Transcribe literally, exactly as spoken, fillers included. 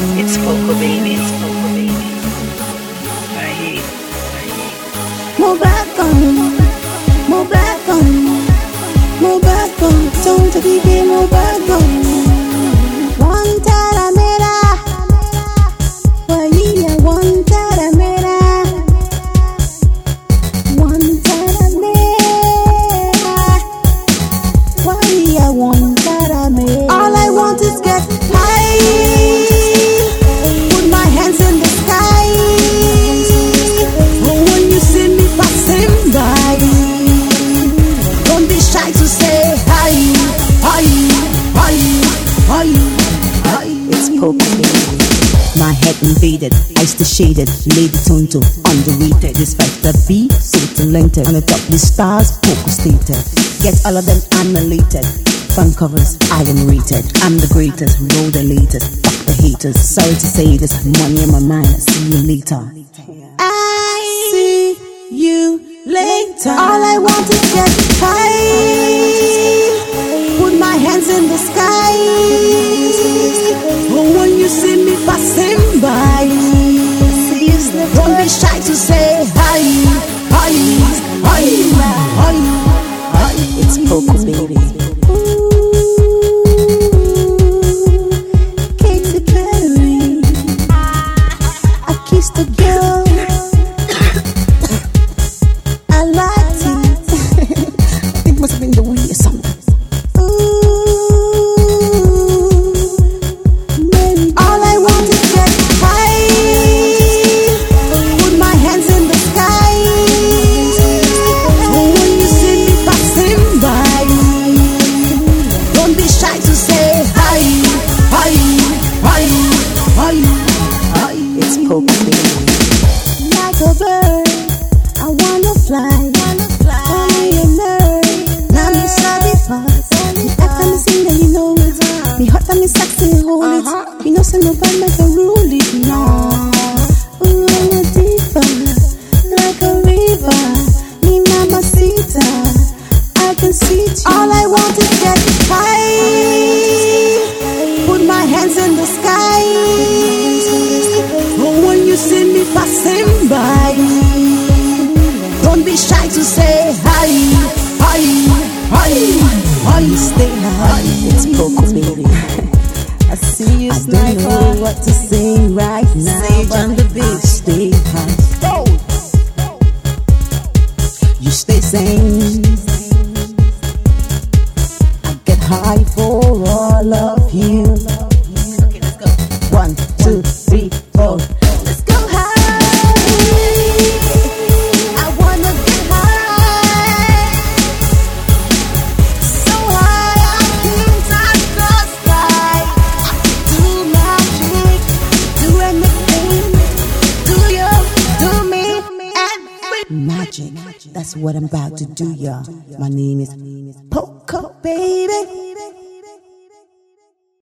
It's Poco Baby, it's Poco Baby. Ahí, ahí. Move back on, move back on, move back on. Don't you be move back on. One taramera, vaya one taramera, one taramera, vaya one taramera. All I want is get high, put my hands in the sky. Oh, when you see me passing by, don't be shy to say hi, hi, hi, hi, hi. It's Poco Baby. My head invaded, eyes to shaded, lady tonto, underrated. Despite the B, so talented. On the top list stars, Poco stated. Get all of them annihilated. Fun covers, I am rated. I'm the greatest, roll the latest. Fuck the haters, sorry to say this. Money in my mind, see you later. I see you later. All I want is get high, put my hands in the sky. Oh, when you see me passing by, don't be shy to say hi, hi, hi, hi, hi. It's Poco Baby. Katy Perry, I kissed the girl. I liked it. I think it must have been the weed or something. Ooh, baby. All I want is get high, put my hands in the sky. Oh, when you see me passing by, don't be shy to say hi, hi, hi, hi, hi. It's Poco Baby. Like a bird, I wanna fly, wanna fly. Only a nerd, now me sorry fast. Me act and me sing that you know it. Me hot and me sexy, hold it. You know, say nobody make a rule it, no. Ooh, I'm a diva, like a river. Me mamacita, I can see you. All I want is get high, put my hands in the sky. Oh, when you see me passing by, don't be shy to say hi, hi, hi, hi. Stay high. It's Poco Baby. I see you, I don't sniper. know what to sing right now. Sage on the beach. Stay high. You stay sane. I get high for all of you. Okay, let's go. One, two, three, four. Let's go high. I wanna get high, so high I can't touch the sky. I can do magic, do anything, do you, do me, everything. Magic. That's what I'm about to do, y'all. My name is Poco Baby.